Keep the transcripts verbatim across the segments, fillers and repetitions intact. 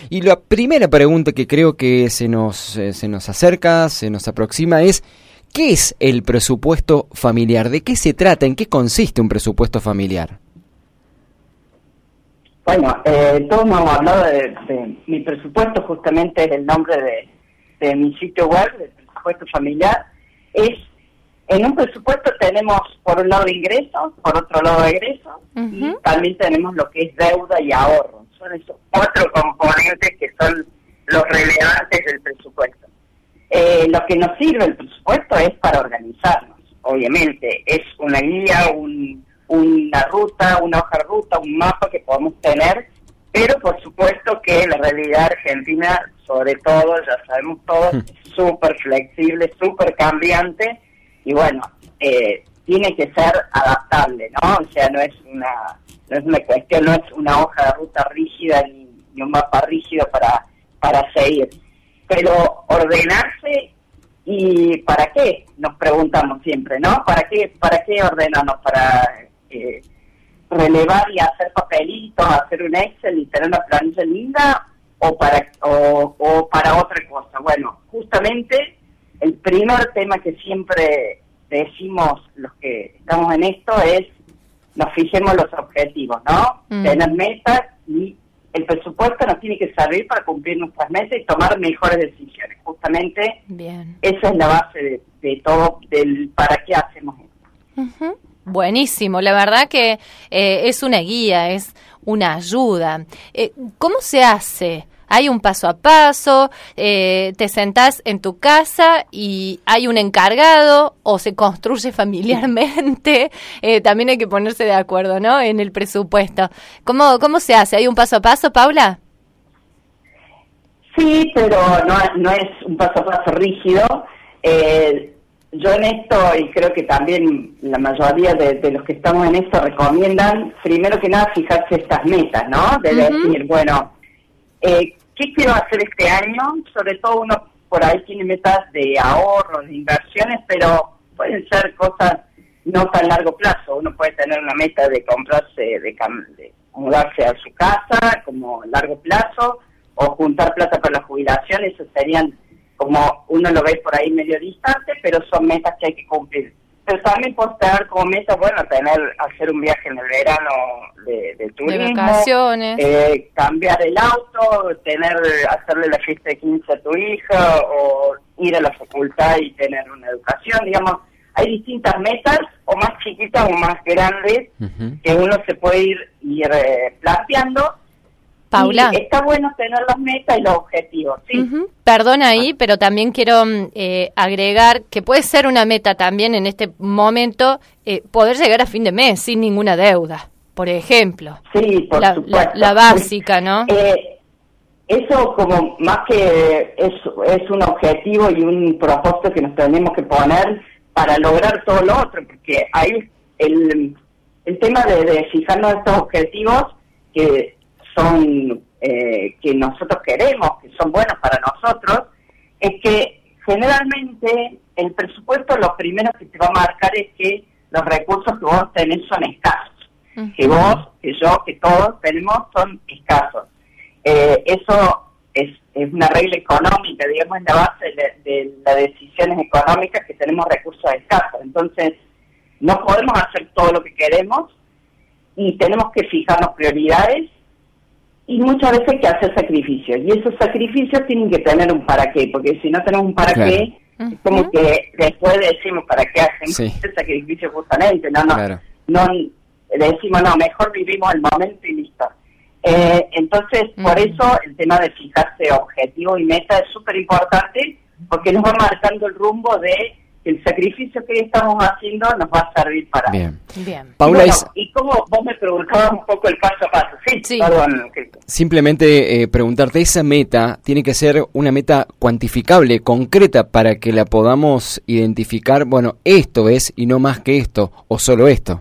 Y la primera pregunta que creo que se nos, eh, se nos acerca, se nos aproxima es, ¿qué es el presupuesto familiar? ¿De qué se trata? ¿En qué consiste un presupuesto familiar? Bueno, eh, todos hemos hablado de, de mi presupuesto, justamente es el nombre de, de mi sitio web, del presupuesto familiar. Es, en un presupuesto tenemos por un lado ingresos, por otro lado egresos, uh-huh. y también tenemos lo que es deuda y ahorro. Son esos cuatro componentes que son los relevantes del presupuesto. Eh, lo que nos sirve el presupuesto es para organizarnos, obviamente. Es una guía, un... una ruta, una hoja de ruta, un mapa que podemos tener, pero por supuesto que la realidad argentina, sobre todo, ya sabemos todos, es súper flexible, súper cambiante, y bueno, eh, tiene que ser adaptable, ¿no? O sea, no es una no es una cuestión, no es una hoja de ruta rígida ni, ni un mapa rígido para, para seguir, pero ordenarse. ¿Y para qué? Nos preguntamos siempre, ¿no? ¿Para qué, para qué ordenarnos? Para eh, relevar y hacer papelitos, hacer un Excel y tener una planilla linda, o para o, o para otra cosa. Bueno, justamente el primer tema que siempre decimos los que estamos en esto es nos fijemos los objetivos, ¿no? Mm. Tener metas, y el presupuesto nos tiene que servir para cumplir nuestras metas y tomar mejores decisiones. Justamente Bien. Esa es la base de, de todo, del para qué hacemos esto. Uh-huh. Buenísimo, la verdad que eh, es una guía, es una ayuda. Eh, ¿Cómo se hace? ¿Hay un paso a paso? Eh, ¿Te sentás en tu casa y hay un encargado o se construye familiarmente? Eh, también hay que ponerse de acuerdo, ¿no? En el presupuesto. ¿Cómo, cómo se hace? ¿Hay un paso a paso, Paula? Sí, pero no, no es un paso a paso rígido. Eh, yo en esto, y creo que también la mayoría de, de los que estamos en esto recomiendan, primero que nada, fijarse estas metas, ¿no? De uh-huh. decir, bueno, eh, ¿qué quiero hacer este año? Sobre todo uno por ahí tiene metas de ahorro, de inversiones, pero pueden ser cosas no tan largo plazo. Uno puede tener una meta de comprarse, de, de mudarse a su casa como largo plazo, o juntar plata para la jubilación. Esos serían, como uno lo ve por ahí, medio distante, pero son metas que hay que cumplir. Pero también puedo tener como meta, bueno, tener, hacer un viaje en el verano de, de turismo, de vacaciones, eh, cambiar el auto, tener, hacerle la fiesta de quince a tu hija, o ir a la facultad y tener una educación. Digamos, hay distintas metas, o más chiquitas o más grandes, uh-huh. que uno se puede ir, ir eh, planteando. Paula. Y está bueno tener las metas y los objetivos, ¿sí? Uh-huh. Perdona ahí, pero también quiero eh, agregar que puede ser una meta también en este momento eh, poder llegar a fin de mes sin ninguna deuda, por ejemplo. Sí, por la, supuesto. La, la básica, ¿no? Eh, eso como más que es, es un objetivo y un propósito que nos tenemos que poner para lograr todo lo otro, porque ahí el, el tema de, de fijarnos estos objetivos que son eh, que nosotros queremos, que son buenos para nosotros, es que generalmente el presupuesto lo primero que te va a marcar es que los recursos que vos tenés son escasos, uh-huh. que vos, que yo, que todos tenemos son escasos. Eh, eso es, es una regla económica, digamos, en la base de, de las decisiones económicas, que tenemos recursos escasos. Entonces, no podemos hacer todo lo que queremos y tenemos que fijarnos prioridades. Y muchas veces hay que hacer sacrificios, y esos sacrificios tienen que tener un para qué, porque si no tenemos un para claro. qué, uh-huh. es como que después decimos para qué hacemos sí. ese sacrificio justamente, no, no, claro. no decimos no, mejor vivimos el momento y listo. Eh, entonces, uh-huh. por eso el tema de fijarse objetivo y meta es súper importante, porque nos va marcando el rumbo de el sacrificio que estamos haciendo nos va a servir para... Bien. Bien. Paula, y, bueno, es... y como vos me preguntabas un poco el paso a paso, sí, sí. perdón. Simplemente eh, preguntarte, esa meta tiene que ser una meta cuantificable, concreta, para que la podamos identificar, bueno, esto es y no más que esto, o solo esto.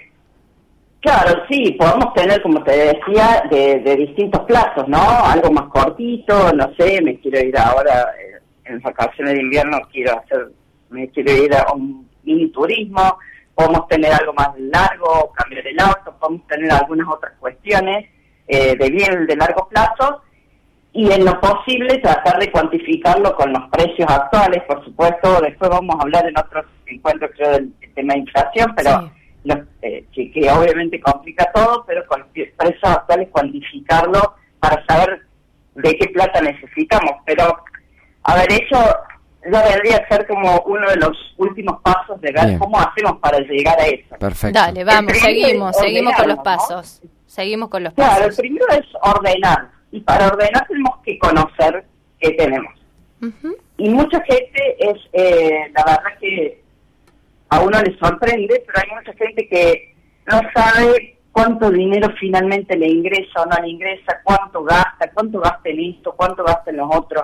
Claro, sí, podemos tener, como te decía, de, de distintos plazos, ¿no? Algo más cortito, no sé, me quiero ir ahora, eh, en vacaciones de invierno quiero hacer... me quiero ir a un mini turismo, podemos tener algo más largo, cambiar el auto, podemos tener algunas otras cuestiones eh, de bien de largo plazo, y en lo posible tratar de cuantificarlo con los precios actuales, por supuesto. Después vamos a hablar en otros encuentros, creo, del tema de inflación, pero sí. los, eh, que, que obviamente complica todo, pero con los precios actuales cuantificarlo para saber de qué plata necesitamos. Pero, a ver, eso ya vendría a ser como uno de los últimos pasos de ver Bien. cómo hacemos para llegar a eso. Perfecto. Dale, vamos, seguimos, seguimos con los pasos. ¿no? Seguimos con los pasos. Claro, el primero es ordenar. Y para ordenar tenemos que conocer qué tenemos. Uh-huh. Y mucha gente es, eh, la verdad que a uno le sorprende, pero hay mucha gente que no sabe cuánto dinero finalmente le ingresa o no le ingresa, cuánto gasta, cuánto gasta en esto, cuánto gasta en los otros.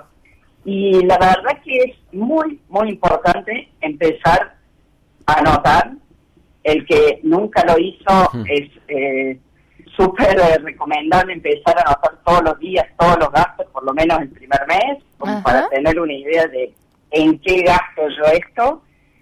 Y la verdad que es muy, muy importante empezar a anotar. El que nunca lo hizo uh-huh. es... Eh, súper eh, recomendable empezar a anotar todos los días, todos los gastos, por lo menos el primer mes, como Ajá. para tener una idea de en qué gasto yo esto.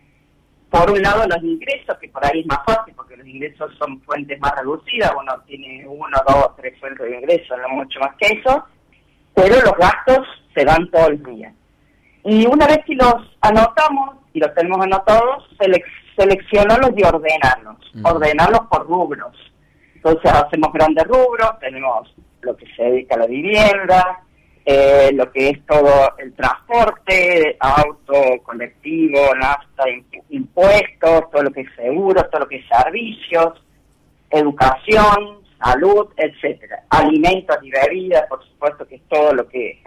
Por un lado, los ingresos, que por ahí es más fácil, porque los ingresos son fuentes más reducidas, uno tiene uno, dos, tres fuentes de ingresos, no mucho más que eso, pero los gastos se dan todos los días. Y una vez que los anotamos, y los tenemos anotados, selec- seleccionarlos y ordenarlos, mm. ordenarlos por rubros. Entonces hacemos grandes rubros, tenemos lo que se dedica a la vivienda, eh, lo que es todo el transporte, auto, colectivo, nafta, impuestos, todo lo que es seguros, todo lo que es servicios, educación, salud, etcétera. Alimentos y bebidas, por supuesto, que es todo lo que,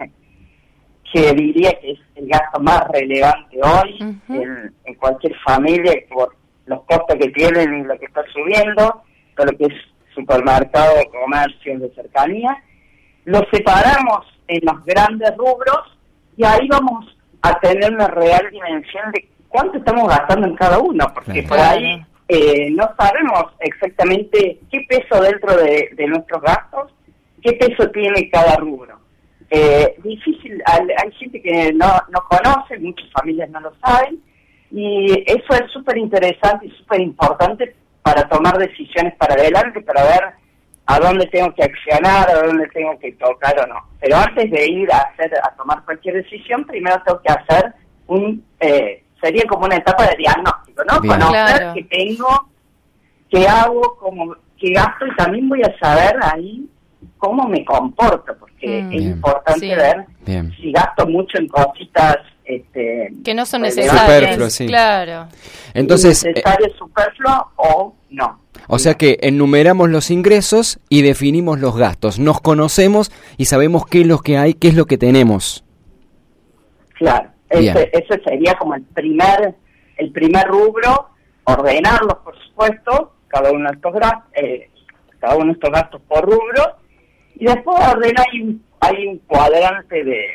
que diría que es el gasto más relevante hoy uh-huh. en, en cualquier familia por los costos que tienen y lo que está subiendo, todo lo que es supermercado, comercios de cercanía, los separamos en los grandes rubros y ahí vamos a tener una real dimensión de cuánto estamos gastando en cada uno, porque claro. por ahí eh, no sabemos exactamente qué peso dentro de, de nuestros gastos, qué peso tiene cada rubro. Eh, difícil, hay, hay gente que no, no conoce, muchas familias no lo saben, y eso es súper interesante y súper importante para tomar decisiones para adelante, para ver a dónde tengo que accionar, a dónde tengo que tocar o no. Pero antes de ir a hacer a tomar cualquier decisión, primero tengo que hacer un, eh, sería como una etapa de diagnóstico, ¿no? Bien. Conocer claro. qué tengo, qué hago, cómo, qué gasto, y también voy a saber ahí cómo me comporto, porque mm. es Bien. importante sí. ver Bien. si gasto mucho en cositas este, que no son necesarias, superfluo, sí. claro. Entonces, necesario, eh, superfluo o no. O sea que enumeramos los ingresos y definimos los gastos. Nos conocemos y sabemos qué es lo que hay, qué es lo que tenemos. Claro, ese, ese sería como el primer, el primer rubro, ordenarlos, por supuesto, cada uno de estos gastos, eh, cada uno de estos gastos por rubro, y después ordenar hay un, hay un cuadrante de,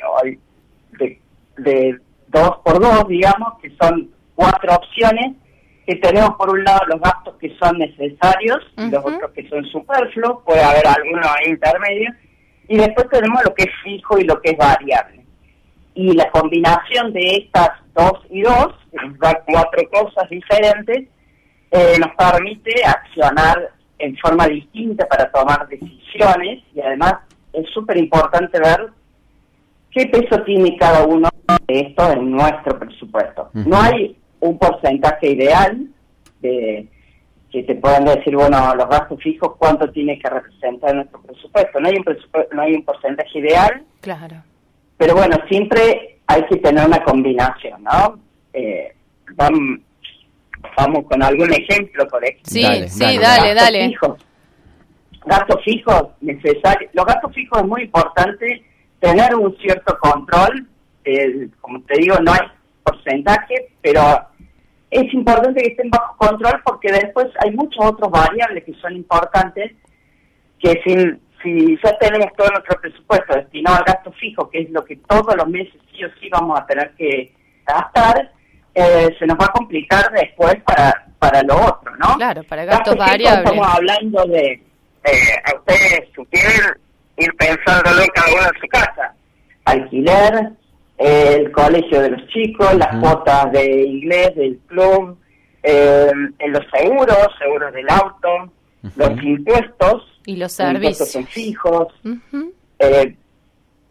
de de dos por dos, digamos, que son cuatro opciones, que tenemos por un lado los gastos que son necesarios, uh-huh. y los otros que son superfluos, puede haber algunos ahí intermedios, y después tenemos lo que es fijo y lo que es variable. Y la combinación de estas dos y dos, que nos da cuatro cosas diferentes, eh, nos permite accionar en forma distinta para tomar decisiones, y además es súper importante ver qué peso tiene cada uno de esto en nuestro presupuesto. Uh-huh. No hay un porcentaje ideal de que te puedan decir, bueno, los gastos fijos, cuánto tiene que representar nuestro presupuesto. No hay un presupuesto, no hay un porcentaje ideal. Claro. Pero bueno, siempre hay que tener una combinación, ¿no? Eh, vamos, vamos con algún ejemplo, por ejemplo. Sí, dale, sí, dale, dale. Gastos dale. fijos. Gastos fijos necesarios. Los gastos fijos es muy importante tener un cierto control. Eh, como te digo, no hay porcentaje, pero es importante que estén bajo control porque después hay muchos otros variables que son importantes, que si, si ya tenemos todo nuestro presupuesto destinado al gasto fijo, que es lo que todos los meses sí o sí vamos a tener que gastar, eh, se nos va a complicar después para para lo otro, ¿no? Claro, para gastos variables. Estamos hablando de, eh, a ustedes sugieren ir pensándolo cada uno en su casa. Alquiler, eh, el colegio de los chicos, las uh-huh. cuotas de inglés del club, eh, los seguros, seguros del auto, uh-huh. los impuestos. Y los servicios. Los impuestos son fijos. Uh-huh. Eh,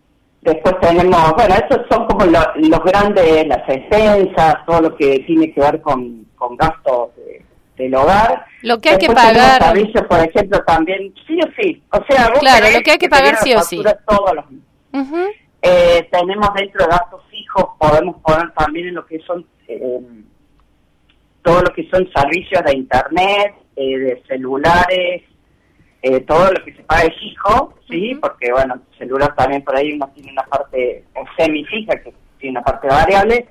Después tenemos, bueno, esos son como lo, los grandes, las expensas, todo lo que tiene que ver con, con gastos de, del hogar. Lo que hay Después que pagar. Servicios, por ejemplo, también, sí o sí. O sea, vos claro, lo que hay que pagar sí o sí. Todos los meses. Uh-huh. Eh, tenemos dentro de gastos fijos, podemos poner también en lo que son, eh, todo lo que son servicios de internet, eh, de celulares, eh, todo lo que se paga es fijo, ¿sí? Uh-huh. Porque, bueno, el celular también por ahí uno tiene una parte semifija, que tiene una parte variable,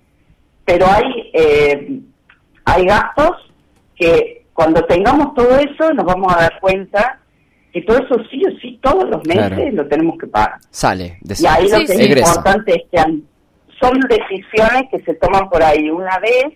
pero hay, eh, hay gastos que cuando tengamos todo eso nos vamos a dar cuenta que todo eso sí o sí todos los meses claro. lo tenemos que pagar. Sale. De y ahí sí, lo que sí. es importante es que han, son decisiones que se toman por ahí una vez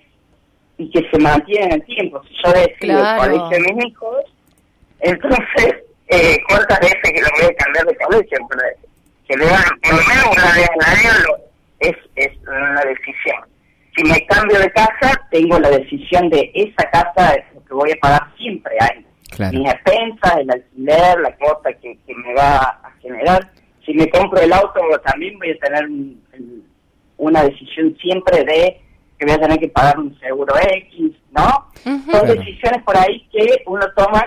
y que se mantienen en el tiempo. Si yo decido claro. el colegio de mis hijos, entonces, eh, ¿cuántas veces que lo voy a cambiar de colegio? Que le dan por lo menos una vez al año, lo, es, es una decisión. Si me cambio de casa, tengo la decisión de esa casa, es lo que voy a pagar siempre ahí. Claro. Mis expensas, el alquiler, la cuota que, que me va a generar. Si me compro el auto, también voy a tener un, una decisión siempre de que voy a tener que pagar un seguro X, ¿no? Uh-huh. Son claro. decisiones por ahí que uno toma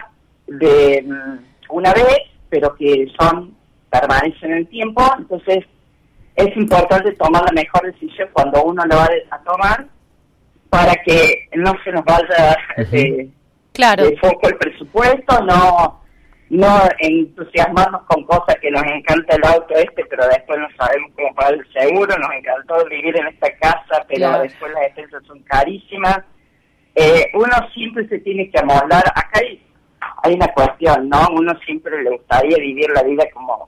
de una vez, pero que son permanecen en el tiempo. Entonces es importante tomar la mejor decisión cuando uno lo va a tomar para que no se nos vaya uh-huh. eh, claro. de foco el presupuesto, no no entusiasmarnos con cosas que nos encanta el auto este, pero después no sabemos cómo pagar el seguro. Nos encantó vivir en esta casa, pero claro. después las expensas son carísimas. Eh, uno siempre se tiene que amoldar. Acá hay, hay una cuestión, ¿no? Uno siempre le gustaría vivir la vida como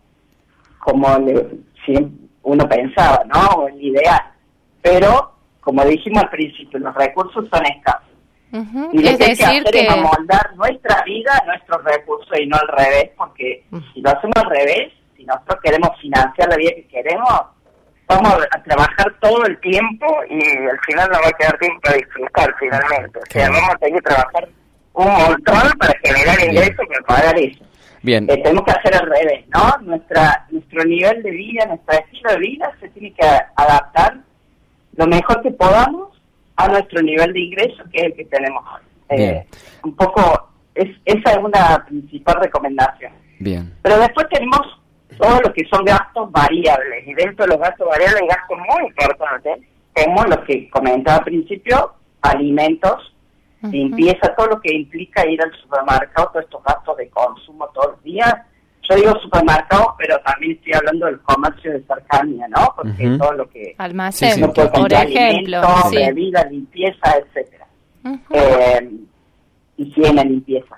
como le, siempre uno pensaba, ¿no? El ideal. Pero, como dijimos al principio, los recursos son escasos. Uh-huh. Y lo es que hay que hacer que... es amoldar nuestra vida a nuestros recursos y no al revés, porque uh-huh. si lo hacemos al revés, si nosotros queremos financiar la vida que queremos, vamos a trabajar todo el tiempo y al final no va a quedar tiempo para disfrutar finalmente. O sea, vamos a tener que trabajar un montón para generar ingresos para pagar eso. Bien. Eh, tenemos que hacer al revés, ¿no? Nuestra Nuestro nivel de vida, nuestro estilo de vida se tiene que adaptar lo mejor que podamos a nuestro nivel de ingreso, que es el que tenemos hoy. Eh, un poco, es, esa es una principal recomendación. Bien. Pero después tenemos todo lo que son gastos variables, y dentro de los gastos variables hay gastos muy importantes, como los que comentaba al principio, alimentos, uh-huh. limpieza, todo lo que implica ir al supermercado, todos estos gastos de consumo todos los días. Yo digo supermercados, pero también estoy hablando del comercio de cercanía, ¿no? Porque uh-huh. todo lo que... Almacén, no puede por ejemplo. Alimentos, sí. bebida, limpieza, etcétera. Uh-huh. Eh, higiene, limpieza.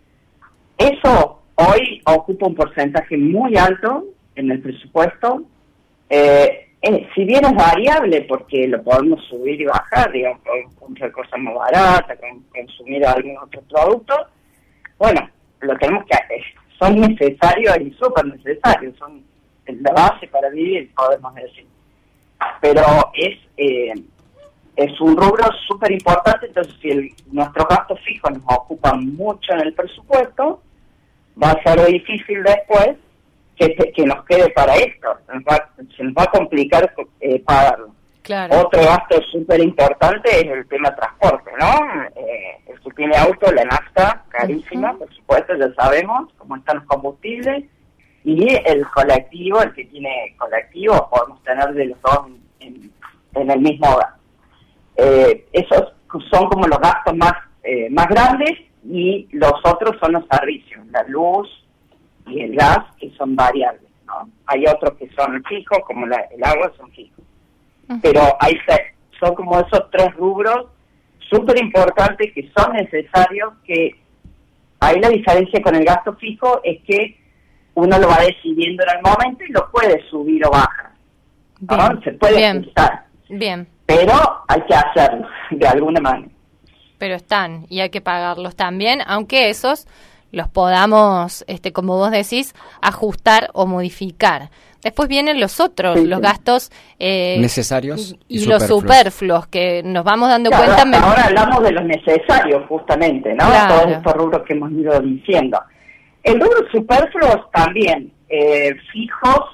Eso hoy ocupa un porcentaje muy alto en el presupuesto. Eh, eh, si bien es variable, porque lo podemos subir y bajar, digamos, comprar cosas más baratas, consumir algún otro producto, bueno, lo tenemos que hacer. Son necesarios y súper necesarios, son la base para vivir, podemos decir. Pero es eh, es un rubro súper importante, entonces si el, nuestros gastos fijos nos ocupan mucho en el presupuesto, va a ser difícil después que, que nos quede para esto, se nos va, se nos va a complicar eh, pagarlo. Claro. Otro gasto súper importante es el tema transporte, ¿no? Eh, el que tiene auto, la nafta, carísima, uh-huh. por supuesto, ya sabemos cómo están los combustibles, y el colectivo, el que tiene colectivo, podemos tener de los dos en, en el mismo hogar. Eh, esos son como los gastos más, eh, más grandes, y los otros son los servicios, la luz y el gas, que son variables, ¿no? Hay otros que son fijos, como la, el agua, son fijos. Pero hay son como esos tres rubros súper importantes que son necesarios, que ahí la diferencia con el gasto fijo es que uno lo va decidiendo en el momento y lo puede subir o bajar, ¿no? Bien, se puede bien, ajustar, bien. pero hay que hacerlo de alguna manera. Pero están y hay que pagarlos también, aunque esos los podamos, este, como vos decís, ajustar o modificar. Después vienen los otros, sí, los sí. gastos eh, necesarios y, y, y los superfluos, que nos vamos dando claro, cuenta. Ahora me... hablamos de los necesarios, justamente, ¿no? Claro. Todos estos rubros que hemos ido diciendo. El rubro superfluos también, eh, fijos,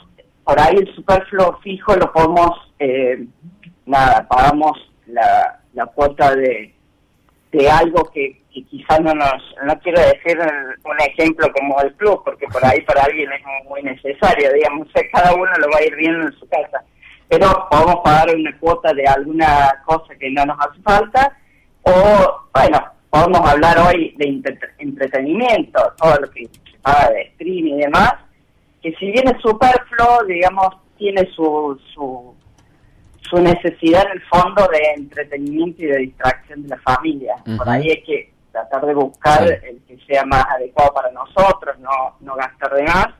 por ahí el superfluo fijo lo podemos, eh, nada, pagamos la, la cuota de, de algo que, que quizás no nos, no quiero decir un ejemplo como el club, porque por ahí para alguien es muy necesario, digamos, o sea, cada uno lo va a ir viendo en su casa, pero podemos pagar una cuota de alguna cosa que no nos hace falta, o, bueno, podemos hablar hoy de entre- entretenimiento, todo lo que se paga de streaming y demás, que si bien es superfluo, digamos, tiene su, su su necesidad en el fondo de entretenimiento y de distracción de la familia. Uh-huh. Por ahí hay que tratar de buscar sí. el que sea más adecuado para nosotros, no, no gastar de más.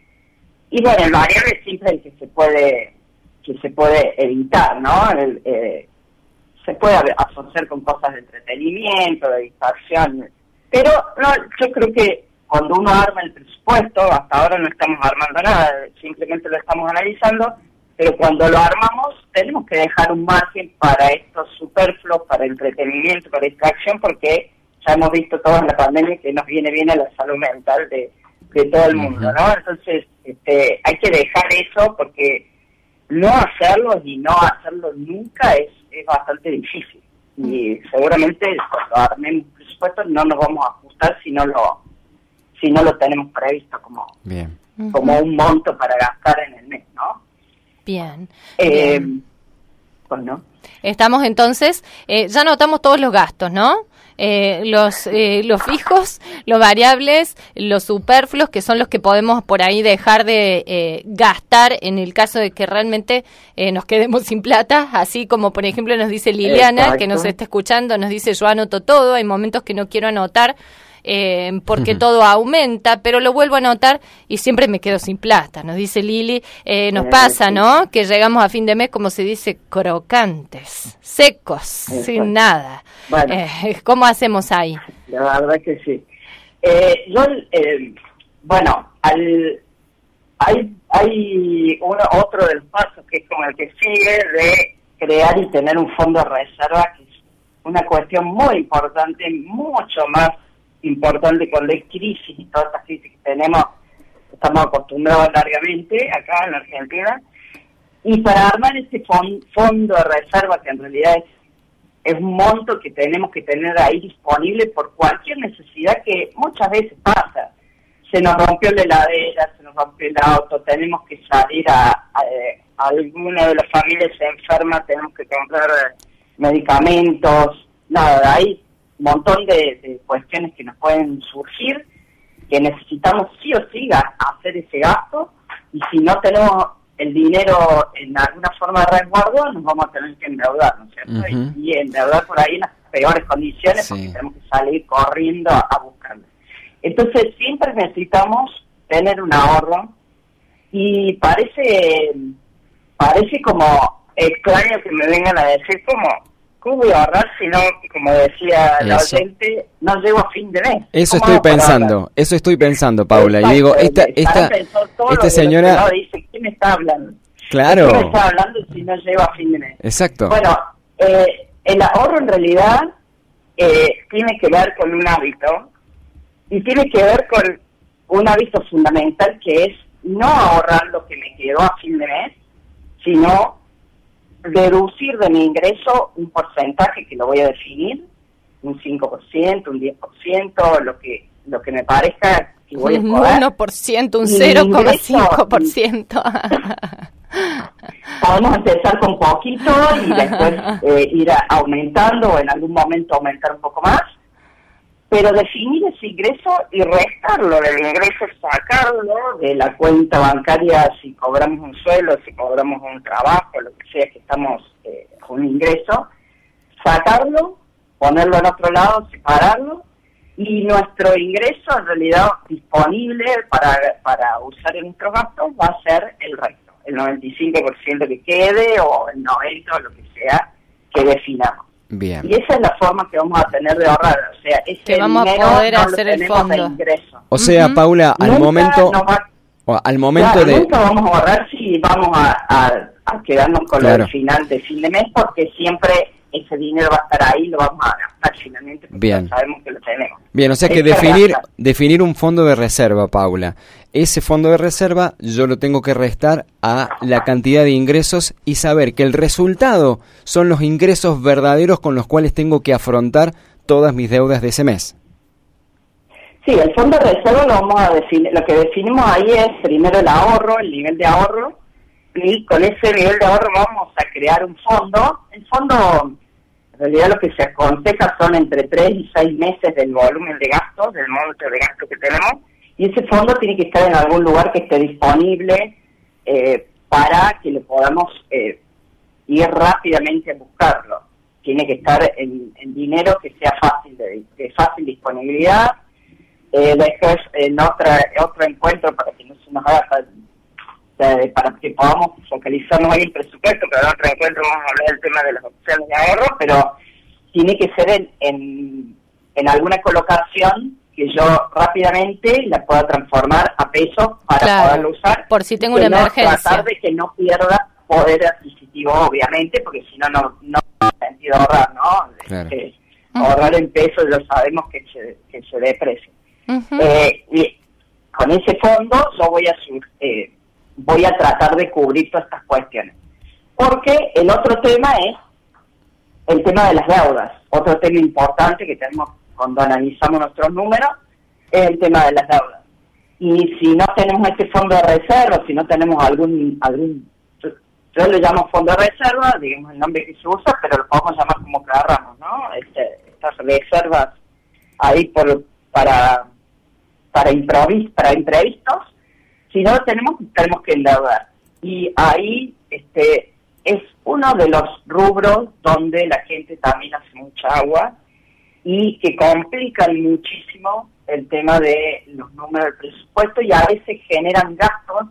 Y bueno, el variable siempre el que se puede que se puede evitar, ¿no? El, eh, se puede asociar con cosas de entretenimiento, de distracción, pero no, yo creo que cuando uno arma el presupuesto, hasta ahora no estamos armando nada, simplemente lo estamos analizando, pero cuando lo armamos tenemos que dejar un margen para estos superfluos, para entretenimiento, para distracción, porque ya hemos visto todos en la pandemia que nos viene bien a la salud mental de, de todo el mundo, ¿no? Entonces este, hay que dejar eso, porque no hacerlo y no hacerlo nunca es, es bastante difícil, y seguramente cuando armemos presupuesto no nos vamos a ajustar si no lo si no lo tenemos previsto como, bien. como un monto para gastar en el mes, ¿no? Bien. Eh, bien. Bueno. Estamos entonces, eh, ya notamos todos los gastos, ¿no? Eh, los eh, los fijos, los variables, los superfluos, que son los que podemos por ahí dejar de eh, gastar en el caso de que realmente eh, nos quedemos sin plata, así como por ejemplo nos dice Liliana, Exacto. que nos está escuchando, nos dice yo anoto todo, hay momentos que no quiero anotar, Eh, porque uh-huh. todo aumenta, pero lo vuelvo a anotar y siempre me quedo sin plata, nos dice Lili. Eh, nos eh, pasa, sí. ¿no? Que llegamos a fin de mes, como se dice, crocantes, secos, Exacto. sin nada. Bueno, eh, ¿cómo hacemos ahí? La verdad que sí. Eh, yo, eh, bueno, al, hay, hay uno, otro de los pasos que es como el que sigue de crear y tener un fondo de reserva, que es una cuestión muy importante, mucho más importante cuando hay crisis y todas estas crisis que tenemos, estamos acostumbrados largamente acá en la Argentina, y para armar ese fon, fondo de reserva, que en realidad es, es un monto que tenemos que tener ahí disponible por cualquier necesidad que muchas veces pasa. Se nos rompió la heladera, se nos rompió el auto, tenemos que salir a, a, a alguna de las familias se enferma, tenemos que comprar medicamentos, nada, ahí un montón de, de cuestiones que nos pueden surgir, que necesitamos sí o sí hacer ese gasto, y si no tenemos el dinero en alguna forma de resguardo, nos vamos a tener que endeudar, ¿no es cierto? Uh-huh. Y, y endeudar por ahí en las peores condiciones, sí. porque tenemos que salir corriendo a, a buscarlo. Entonces siempre necesitamos tener un ahorro, y parece, parece como extraño que me vengan a decir como ¿cómo voy a ahorrar si no, como decía la oyente, no llego a fin de mes? Eso estoy pensando, eso estoy pensando, Paula. Exacto, y digo, esta esta, esta señora... dice, ¿quién me está hablando? Claro. ¿Quién me está hablando si no llego a fin de mes? Exacto. Bueno, eh, el ahorro en realidad eh, tiene que ver con un hábito, y tiene que ver con un hábito fundamental, que es no ahorrar lo que me quedó a fin de mes, sino deducir de mi ingreso un porcentaje que lo voy a definir, un cinco por ciento, un diez por ciento, lo que lo que me parezca que voy a poder. Un uno por ciento, un cero coma cinco por ciento. Podemos empezar con poquito y después eh, ir a, aumentando, o en algún momento aumentar un poco más, pero definir ese ingreso y restarlo del ingreso, sacarlo de la cuenta bancaria si cobramos un sueldo, si cobramos un trabajo, lo que sea que estamos eh, con un ingreso, sacarlo, ponerlo en otro lado, separarlo, y nuestro ingreso en realidad disponible para, para usar en nuestros gastos va a ser el resto, el noventa y cinco por ciento que quede, o el noventa por ciento, o lo que sea que definamos. Bien. Y esa es la forma que vamos a tener de ahorrar, o sea, ese que vamos dinero a poder no hacer lo el fondo. De ingreso. O sea, uh-huh. Paula, al nunca momento, va, o al momento claro, de, nunca vamos a ahorrar si vamos a, a, a quedarnos con claro. lo del final de fin de mes, porque siempre ese dinero va a estar ahí, lo vamos a gastar finalmente porque Bien. sabemos que lo tenemos. Bien, o sea que Es definir para gastar. definir un fondo de reserva, Paula. Ese fondo de reserva yo lo tengo que restar a la cantidad de ingresos y saber que el resultado son los ingresos verdaderos con los cuales tengo que afrontar todas mis deudas de ese mes. Sí, el fondo de reserva lo vamos a definir, lo que definimos ahí es primero el ahorro, el nivel de ahorro, y con ese nivel de ahorro vamos a crear un fondo. El fondo, en realidad lo que se aconseja son entre tres y seis meses del volumen de gastos, del monto de gasto que tenemos, y ese fondo tiene que estar en algún lugar que esté disponible eh, para que le podamos eh, ir rápidamente a buscarlo. Tiene que estar en, en dinero que sea fácil de, de fácil disponibilidad. Eh, después, en otra, otro encuentro, para que no se nos haga, eh, para que podamos focalizarnos ahí en el presupuesto, pero en otro encuentro vamos a hablar del tema de las opciones de ahorro, pero tiene que ser en, en, en alguna colocación que yo rápidamente la pueda transformar a pesos para Claro, poderlo usar. por si tengo Que una no, emergencia. Tratar de que no pierda poder adquisitivo, obviamente, porque si no, no no tiene sentido ahorrar, ¿no? Claro. Eh, ahorrar en pesos ya sabemos que se, que se deprecia. Ujú. Eh, y con ese fondo yo voy a sur- eh, voy a tratar de cubrir todas estas cuestiones. Porque el otro tema es el tema de las deudas. Otro tema importante que tenemos cuando analizamos nuestros números es el tema de las deudas. Y si no tenemos este fondo de reserva, si no tenemos algún, algún yo, yo le llamo fondo de reserva, digamos el nombre que se usa, pero lo podemos llamar como queramos, ¿no? Este, estas reservas ahí por para para improvis, para imprevistos. Si no lo tenemos, tenemos que endeudar. Y ahí este es uno de los rubros donde la gente también hace mucha agua y que complican muchísimo el tema de los números del presupuesto y a veces generan gastos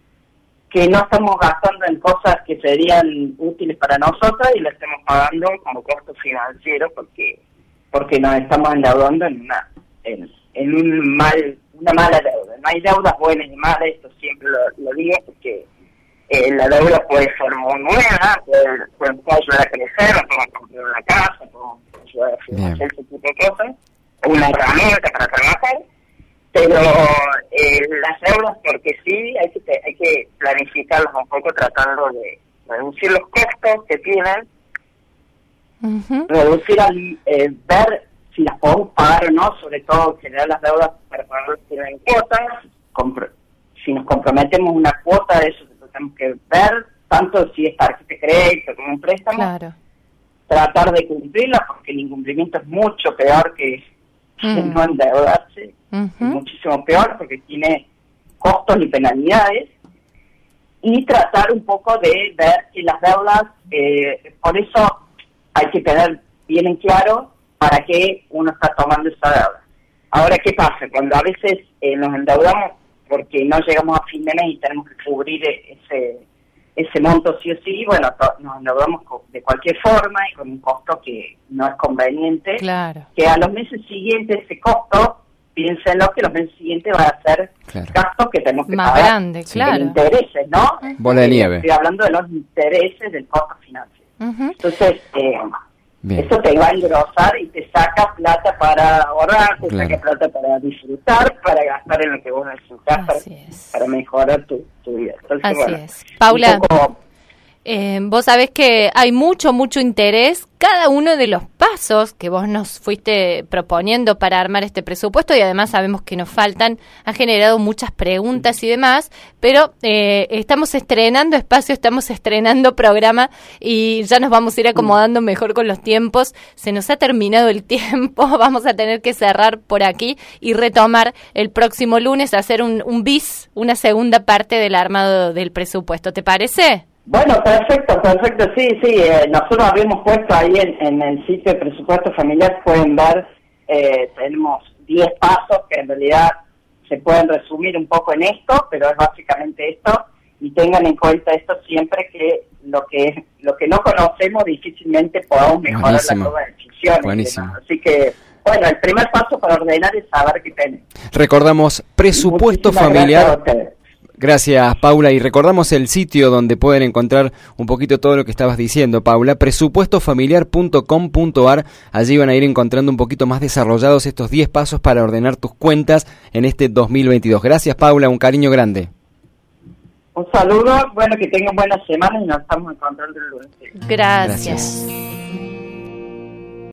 que no estamos gastando en cosas que serían útiles para nosotros y lo estamos pagando como costo financiero porque porque nos estamos endeudando en una en, en un mal una mala deuda. No hay deudas buenas ni malas, esto siempre lo, lo digo porque eh, la deuda puede ser muy buena, puede, puede, puede ayudar a crecer, puede comprar una casa, puede ayudar a financiar ese tipo de cosas, una herramienta para trabajar, pero eh, las deudas, porque sí, hay que hay que planificarlas un poco tratando de reducir los costos que tienen, Uh-huh. reducir al eh, ver si las podemos pagar o no, sobre todo generar las deudas para pagarlas en cuotas. Compro- si nos comprometemos una cuota de eso, tenemos que ver tanto si es tarjeta de crédito como un préstamo, Claro. tratar de cumplirla, porque el incumplimiento es mucho peor que Mm. no endeudarse, Uh-huh. es muchísimo peor porque tiene costos y penalidades, y tratar un poco de ver que las deudas, eh, por eso hay que tener bien en claro para qué uno está tomando esa deuda. Ahora, ¿qué pasa? Cuando a veces eh, nos endeudamos porque no llegamos a fin de mes y tenemos que cubrir ese ese monto sí o sí, bueno, to- nos endeudamos co- de cualquier forma y con un costo que no es conveniente, Claro. que a los meses siguientes ese costo, piénsenlo que los meses siguientes van a ser Claro. gastos que tenemos que Más pagar. grande, en claro. intereses, ¿no? Bola de Eh, nieve. Estoy hablando de los intereses del costo financiero. Uh-huh. Entonces, eh, Bien. eso te va a engrosar y te saca plata para ahorrar, te Claro. saca plata para disfrutar, para gastar en lo que vos necesitas, para, Así es. para mejorar tu, tu vida. Entonces, Así bueno, es. Paula, un poco- Eh, vos sabés que hay mucho, mucho interés. Cada uno de los pasos que vos nos fuiste proponiendo para armar este presupuesto, y además sabemos que nos faltan, ha generado muchas preguntas y demás, pero eh, estamos estrenando espacio, estamos estrenando programa y ya nos vamos a ir acomodando mejor con los tiempos. Se nos ha terminado el tiempo, vamos a tener que cerrar por aquí y retomar el próximo lunes, hacer un, un bis, una segunda parte del armado del presupuesto. ¿Te parece? Bueno, perfecto, perfecto, sí, sí, eh, nosotros habíamos puesto ahí en, en el sitio de presupuesto familiar, pueden ver, eh, tenemos diez pasos que en realidad se pueden resumir un poco en esto, pero es básicamente esto, y tengan en cuenta esto siempre, que lo que lo que no conocemos difícilmente podamos mejorar Buenísimo. la toma de decisiones. Buenísimo. ¿No? Así que, bueno, el primer paso para ordenar es saber qué tenemos. Recordamos, presupuesto Muchísimas gracias a familiar. ustedes. Gracias, Paula. Y recordamos el sitio donde pueden encontrar un poquito todo lo que estabas diciendo, Paula, presupuesto familiar punto com punto a r. Allí van a ir encontrando un poquito más desarrollados estos diez pasos para ordenar tus cuentas en este dos mil veintidós. Gracias, Paula, un cariño grande. Un saludo, bueno, que tengan buenas semanas y nos estamos encontrando el lunes. Gracias. Gracias.